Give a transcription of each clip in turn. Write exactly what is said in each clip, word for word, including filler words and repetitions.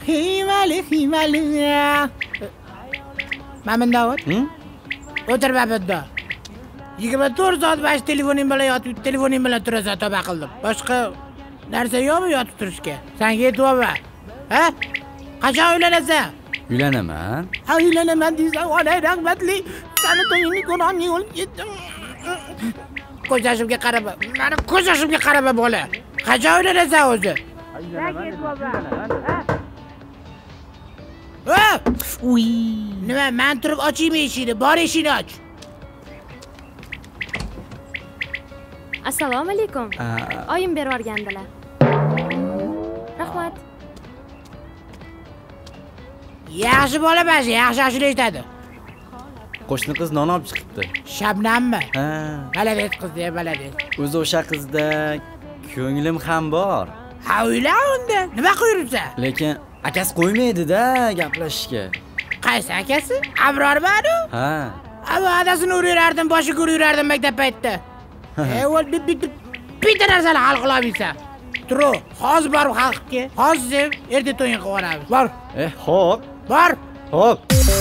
Himali, himali. Mamin Davud. O'tir babada. yigirma to'rt soat bash telefoning bilan yotib, telefoning bilan turasan, tavba qildim. Boshqa narsa yo'qmi yotib turishga? Sen yetib olma. Ha? Qachon uylanasan? Uylanaman. Ha, uylanaman deysan, onang rahmatli. Seni to'yingni ko'rolmay o'lib ketdim. Ko'z yoshimga qarab, meni ko'z yoshimga qarab bola. Qachon uylanasan o'zi? Ha? Uy, nima, men turib ochaymi eshikni? Bor eshikni och. Assalomu alaykum. Oyim berib yuborgandilar. Rahmat. Yaxshi bola bashi, yaxshi ashula aytadi. Qo'shni qiz non olib chiqibdi. Shabnammi? Ha. Balades qiz-da, balades. O'zi o'sha qizda ko'nglim ham bor. Ha, o'yla unda. Nima qo'yursa? Lekin akasi qo'ymaydi-da gaplashishga. Qaysi akasi? Abrormi? Ha. Ava adasini urardim, boshi ko'rib yurardim maktab paytida. Ey, o'l bitta narsani hal qila olmaysan. Turo, hozir borib xalqqa. Hozir erta to'yin qilib olamiz. Bor. Eh, xo'p. Bor. Xo'p.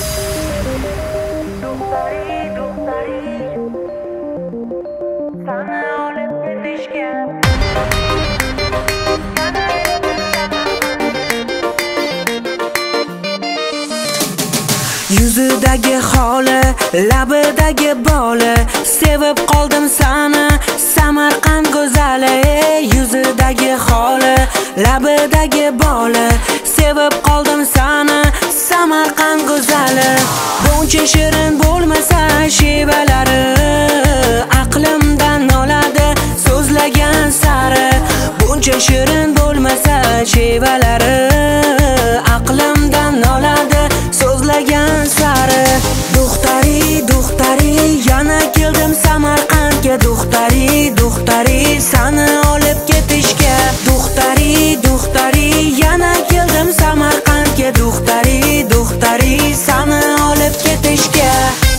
Yuzidagi holi, labidagi boli, sevib qoldim seni, Samarqand go'zali. Yuzidagi holi, labidagi boli, sevib qoldim seni, Samarqand go'zali. Buncha shirin bo'lmasa shevalari, aqlimdan oladi so'zlagan sari. Buncha shirin bo'lmasa shevalari, aqlimdan oladi so'zlagan sari. Duxtari, duxtari, yana keldim Samarqandga. Duxtari, duxtari, seni olib ketishga. Duxtari, duxtari, yana keldim Samarqandga. Duxtari, duxtari, seni olib ketishga.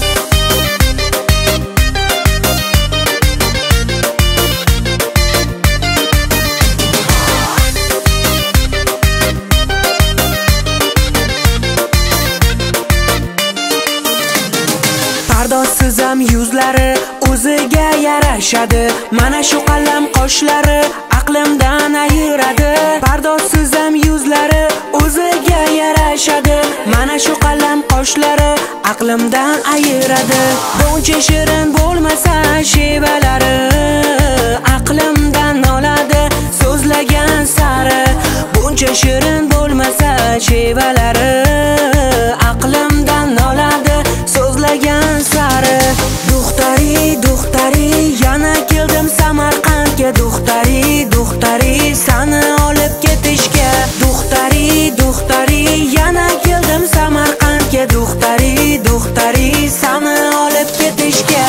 Pardozsizam yuzlari o'ziga yarashadi. Mana shu qalam qoshlari aqlimdan ayiradi. Pardozsizam yuzlari o'ziga yarashadi. Mana shu qalam qoshlari aqlimdan ayiradi. Buncha shirin bo'lmasa shevalari, aqlimdan oladi so'zlagan sari. Buncha shirin bo'lmasa shevalari, aqlimdan oladi so'zlagan sari. Duxtari, duxtari, yana keldim Samarqandga. Duxtari, duxtari, seni olib ketishga. Duxtari, duxtari, yana keldim Samarqandga. Duxtari, duxtari, seni olib ketishga.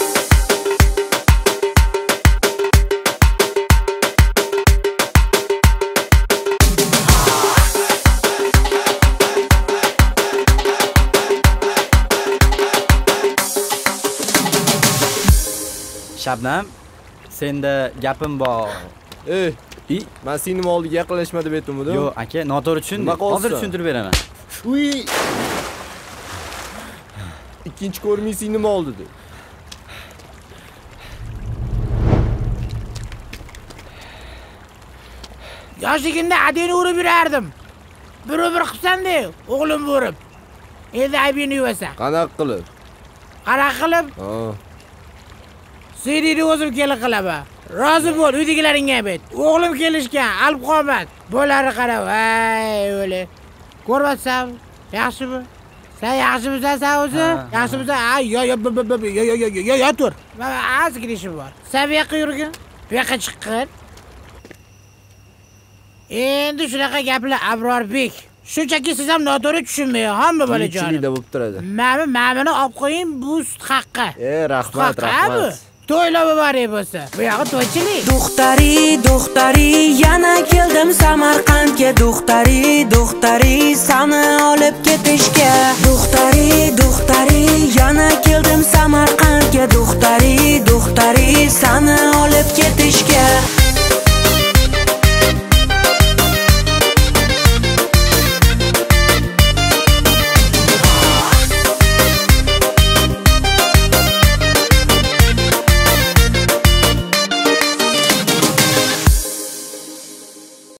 Shabnam, senda gapim bor. Eh, i, men seni oldiga yaqinlashma deb aytdim-ku. Yo'q, aka, noto'g'ri tushundim. Hozir tushuntirib beraman. Uy. Ikkinchi ko'rmaysiz nima oldi dedi. Yoshligimda adeni urib yurardim. Bir-bir qilsam-da, o'g'lim urib. Endi aybini yuvasan. Qanaqa qilib? Qanaqa qilib? Ha. Seni o'zim kelib qilaman. Rozi bo'l, uydagilaringga ayt. O'g'lim kelishgan, alib qomat. Bo'lari qarab, voy o'li. Ko'rvatsan, yaxshimi? Sen yaxshimisan sen o'zi? Yaxshimisan? Ha, yo yo yo yo yo yo yo tur. Mana ozgina ishim bor. Sen bu yoqqa yurgin, bu yoqqa chiqqin. Endi shunaqa gaplar Abrorbek. Shunchaki siz ham noto'g'ri tushunmaysiz, hamma bolajonim. Chilikda bo'lib turadi. Mana ma'mini olib qo'ying, bu sut haqqi. E, rahmat, rahmat. To'ylab boray bo'lsa. Bu yog'i to'ychilik. Duxtari, duxtari, yana keldim Samarqandga. Duxtari, duxtari, seni olib ketishga. Duxtari, duxtari, yana keldim Samarqandga. Duxtari, duxtari, seni olib ketishga.